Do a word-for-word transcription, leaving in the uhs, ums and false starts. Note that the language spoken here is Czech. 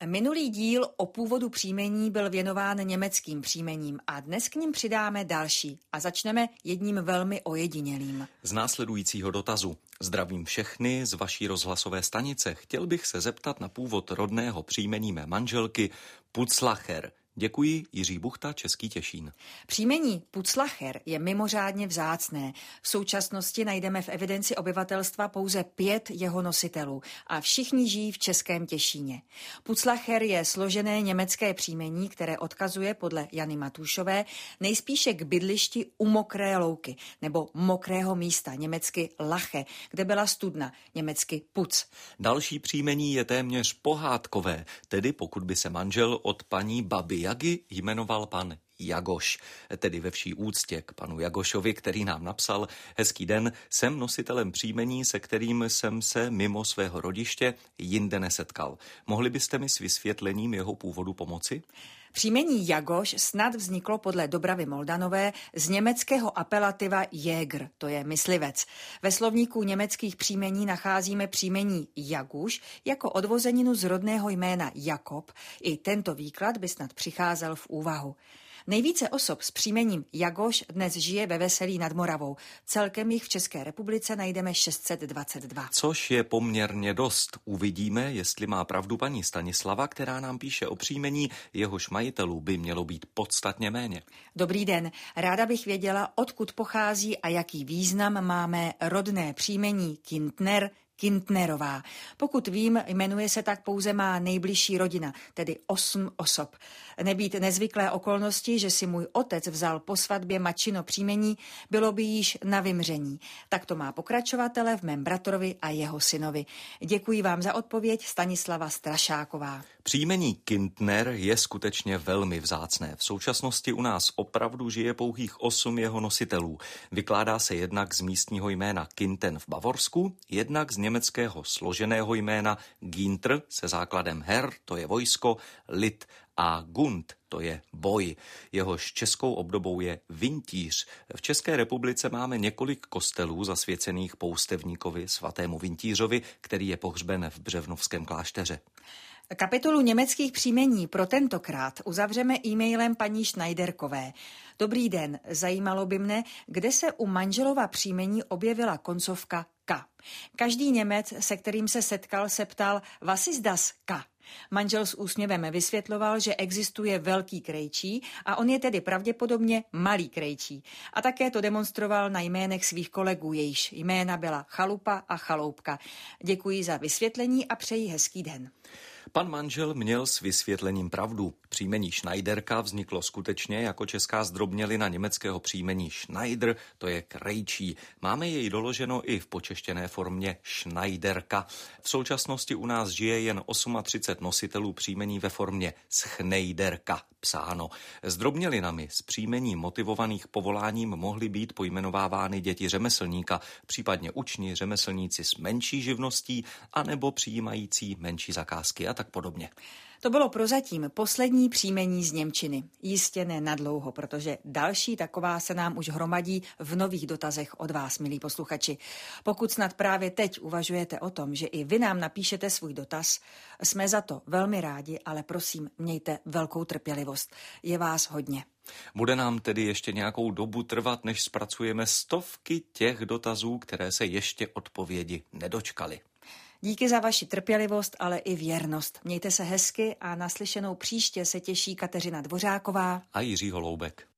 Minulý díl o původu příjmení byl věnován německým příjmením a dnes k nim přidáme další a začneme jedním velmi ojedinělým. Z následujícího dotazu. Zdravím všechny z vaší rozhlasové stanice. Chtěl bych se zeptat na původ rodného příjmení mé manželky Putzlacher. Děkuji, Jiří Buchta, Český Těšín. Příjmení Putzlacher je mimořádně vzácné. V současnosti najdeme v evidenci obyvatelstva pouze pět jeho nositelů a všichni žijí v Českém Těšíně. Putzlacher je složené německé příjmení, které odkazuje podle Jany Matušové nejspíše k bydlišti u Mokré louky nebo mokrého místa, německy Lache, kde byla studna, německy Putz. Další příjmení je téměř pohádkové, tedy pokud by se manžel od paní baby Jagy jmenoval pan Jagoš, tedy ve vší úctě k panu Jagošovi, který nám napsal: Hezký den, jsem nositelem příjmení, se kterým jsem se mimo svého rodiště jinde nesetkal. Mohli byste mi s vysvětlením jeho původu pomoci? Příjmení Jagoš snad vzniklo podle Dobravy Moldanové z německého apelativa Jäger, to je myslivec. Ve slovníku německých příjmení nacházíme příjmení Jaguš jako odvozeninu z rodného jména Jakob. I tento výklad by snad přicházel v úvahu. Nejvíce osob s příjmením Jagoš dnes žije ve Veselí nad Moravou. Celkem jich v České republice najdeme šest set dvacet dva. Což je poměrně dost. Uvidíme, jestli má pravdu paní Stanislava, která nám píše o příjmení, jehož majitelů by mělo být podstatně méně. Dobrý den, ráda bych věděla, odkud pochází a jaký význam máme rodné příjmení Kindner, Kindnerová. Pokud vím, jmenuje se tak pouze má nejbližší rodina, tedy osm osob. Nebýt nezvyklé okolnosti, že si můj otec vzal po svatbě matčino příjmení, bylo by již na vymření. Tak to má pokračovatele v mém bratrovi a jeho synovi. Děkuji vám za odpověď, Stanislava Strašáková. Příjmení Kindner je skutečně velmi vzácné. V současnosti u nás opravdu žije pouhých osm jeho nositelů. Vykládá se jednak z místního jména Kinten v Bavorsku, jednak z německého složeného jména Ginter se základem Herr, to je vojsko, lid, a Gund, to je boj. Jehož českou obdobou je Vintíř. V České republice máme několik kostelů zasvěcených poustevníkovi svatému Vintířovi, který je pohřben v Břevnovském klášteře. Kapitolu německých příjmení pro tentokrát uzavřeme e-mailem paní Schneiderkové. Dobrý den, zajímalo by mne, kde se u manželova příjmení objevila koncovka K. Každý Němec, se kterým se setkal, se ptal, was ist das K? Manžel s úsměvem vysvětloval, že existuje velký krejčí a on je tedy pravděpodobně malý krejčí. A také to demonstroval na jménech svých kolegů, jejichž jména byla Chalupa a Chaloupka. Děkuji za vysvětlení a přeji hezký den. Pan manžel měl s vysvětlením pravdu. Příjmení Schneiderka vzniklo skutečně jako česká zdrobnělina německého příjmení Schneider, to je krejčí. Máme jej doloženo i v počeštěné formě Schneiderka. V současnosti u nás žije jen třicet osm nositelů příjmení ve formě Schneiderka psáno. Zdrobnělinami s příjmením motivovaných povoláním mohly být pojmenovávány děti řemeslníka, případně učni, řemeslníci s menší živností anebo přijímající menší zakázky a tak podobně. To bylo prozatím poslední příjmení z němčiny. Jistě ne nadlouho, protože další taková se nám už hromadí v nových dotazech od vás, milí posluchači. Pokud snad právě teď uvažujete o tom, že i vy nám napíšete svůj dotaz, jsme za to velmi rádi, ale prosím, mějte velkou trpělivost. Je vás hodně. Bude nám tedy ještě nějakou dobu trvat, než zpracujeme stovky těch dotazů, které se ještě odpovědi nedočkaly. Díky za vaši trpělivost, ale i věrnost. Mějte se hezky a naslyšenou příště se těší Kateřina Dvořáková a Jiří Holoubek.